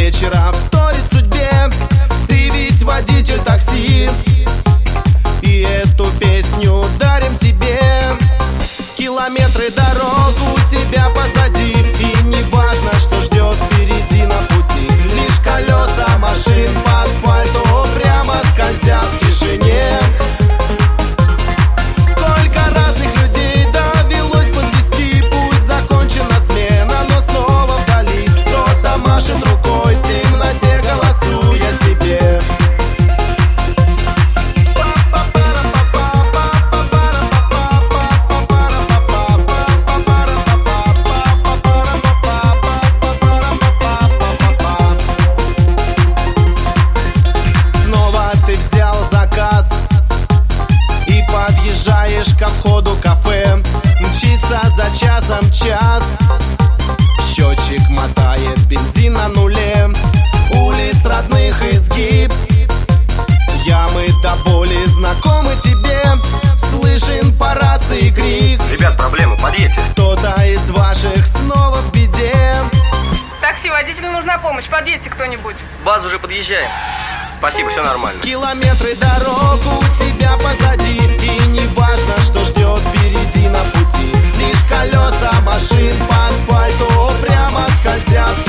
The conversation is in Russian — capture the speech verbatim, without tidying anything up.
вечера вторит судьбе. Ты ведь водитель такси, и эту песню дарим тебе. Километры дорог у тебя позади, и не важно, что ждет впереди на пути. Лишь колеса машин по асфальту прямо скользят в тишине. Сколько разных людей довелось подвести, пусть закончена смена, но снова вдали кто-то машет рукой в темноте, голосуя тебе. Подъезжаешь ко входу кафе, мчится за часом час. Счетчик мотает бензин на нуле, улиц родных изгиб. Ямы до боли знакомы тебе, слышен по рации крик: ребят, проблемы, подъедьте. Кто-то из ваших снова в беде. Такси, водителю нужна помощь, подъедьте кто-нибудь. База уже подъезжаем. Спасибо, все нормально. Километры дорог у тебя позади, и не важно, что ждет впереди на пути. Лишь колеса машин по асфальту прямо скользят.